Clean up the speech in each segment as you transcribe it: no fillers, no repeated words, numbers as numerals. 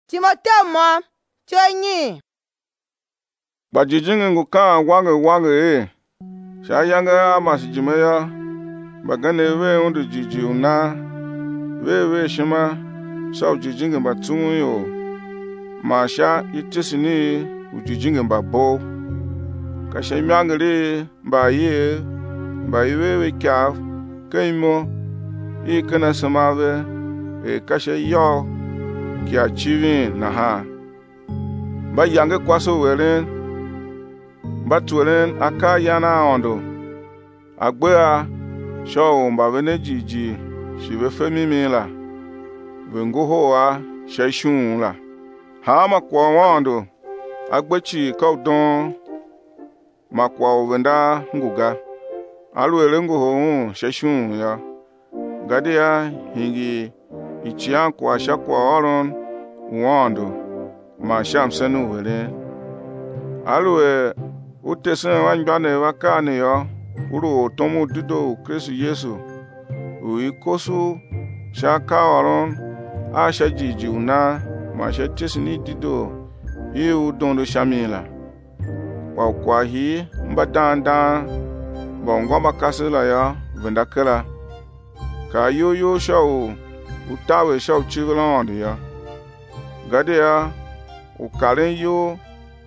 Timothée mo chenyi. Bajijingi nguka wage shayanga masjimeya bagane we undu jiji una we shima shaw jijingi batunyo masha itisini ujijingi babo kashe myangere baye we kyaf kaimo ikana samave kashe yo kya chivi na ha ba yange kwaso weren batweren aka yana ondo agbea shaw mbavene jiji shibe femimi la wengo hoa shashun la ha makwa wando agbechi kaudon makwa wenda nguga alwele ngo ho shashun ya gadia hingi ichian kwa shakwa oron wando ma shamsenu wele alwe utesen wanjane wakane yo uru tomu dido Kristo Yesu uikosu shaka oron asha jiji una ma shetesini dido yu dondo shamila kwa hi mbadanda bongo makasila ya vendakela ka yo shaw utawe shaw chiglon ya gadia ukaren yo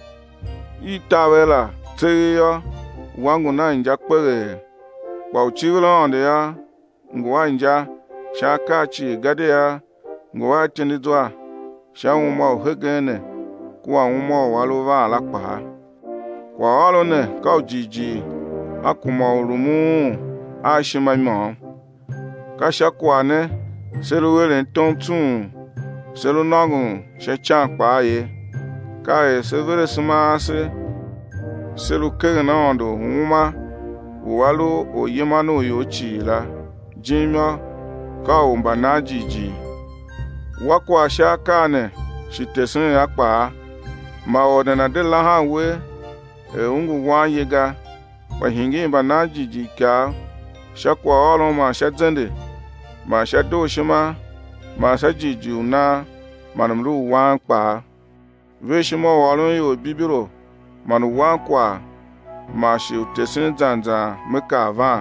itawela teya wangu na nja kpere kwa uchilon ya ngwa nja shaka chi gadia ngwa tinidwa shawuma ohegene kwa uma walova alakpa kwa alone ka ojiji akuma orumu ashimamo kasha kwane seluwele tontun selu nagun shechan paye ka severe smase selu kegna ondo huma walu oyemano yochila jimya ka umbana jiji wakwa shakane shitesun yakpa ma odena de lahanwe ungu wanyega wahingi mbana jiji ka shakwa olo ma shadzende ma shado shima ma sajiji una manumru wankpa veshimo walun yo bibiro manu wankwa ma shi tesin zanza meka van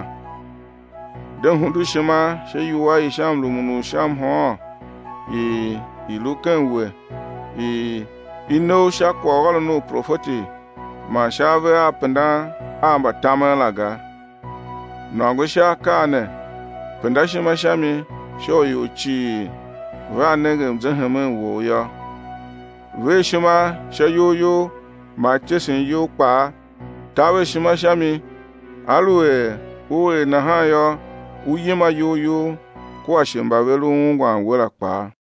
den hundu shima she yuwa isham lumunu sham ho ilukenwe ino shakwa wala no profeti ma shave apenda amba tamalaga nango shakane penda shima shami sho yuchi va negem zehemen wo ya we shima shayoyo ma tesin yo pa tawe shima shami alwe uwe na hayo uyema yoyo kwa shimba welu ngwa wela pa